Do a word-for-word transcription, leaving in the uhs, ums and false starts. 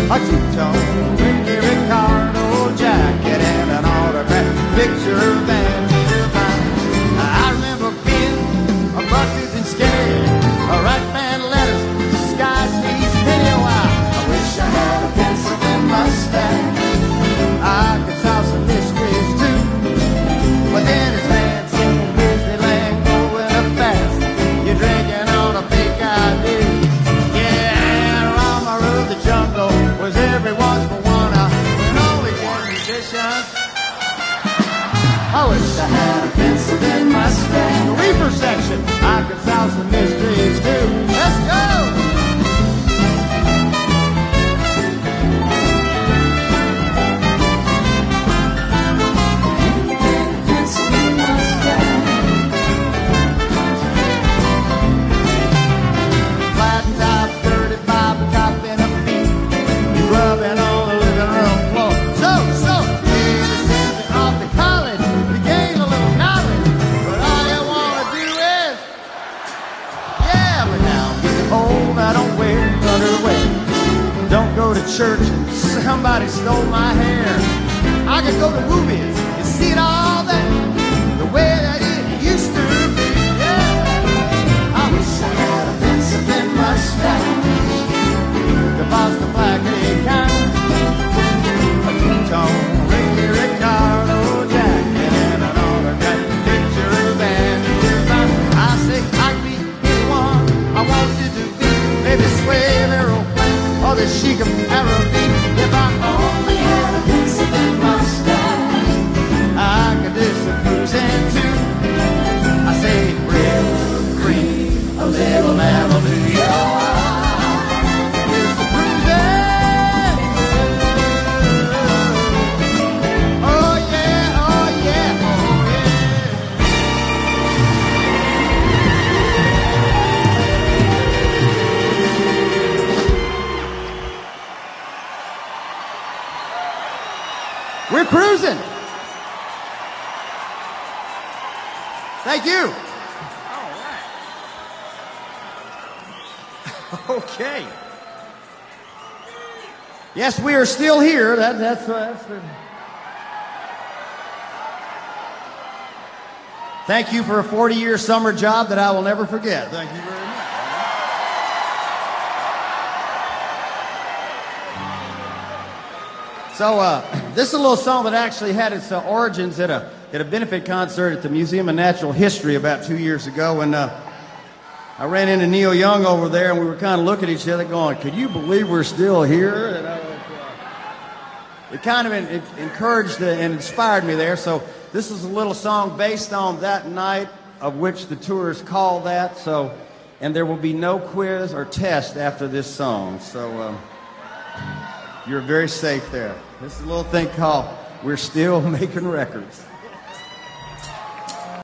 a two-tone Ricky Ricardo jacket and an autographed picture of Vanity Divine. I remember being a bucked and scared, a right man letters disguise these penny a while. I wish I had a pencil in my stack. I could solve some mysteries too, but then it's fancy Disneyland going up fast. You're drinking on a fake I D. Yeah, Rama ruled the jungle was everyone's for one. When only ten musicians. I wish I had a pencil in my stack. The reefer section, I could solve some mysteries too. Let's go! Rubbing on the living room floor. So, so, you descended off to college to gain a little knowledge. But all you want to do is, yeah, but now I'm getting old, I don't wear underwear. Don't go to church, somebody stole my hair. I could go to movies and see it all that, the way that it used to be, yeah. I wish I had a pencil in my stack. The Boston Black account, a two-tone Ricky Ricardo jacket and an autographed picture of Vanity Divine. I say I can be anyone I want you to be, maybe Sway, Errol Flynn, or the Sheik of Arabic. If I only had a pencil in my stack, I could do some cruising too. I say red, green, a little Malibu, yeah. We're cruising. Thank you. All right. Okay. Yes, we are still here. That, that's, uh, that's the... Thank you for a forty-year summer job that I will never forget. Thank you very much. So uh, this is a little song that actually had its uh, origins at a at a benefit concert at the Museum of Natural History about two years ago, and uh, I ran into Neil Young over there, and we were kind of looking at each other, going, "Could you believe we're still here?" And I was, uh, it kind of in, it encouraged and inspired me there. So this is a little song based on that night, of which the tour is called that. So, and there will be no quiz or test after this song. So. Um, You're very safe there. This is a little thing called We're Still Making Records.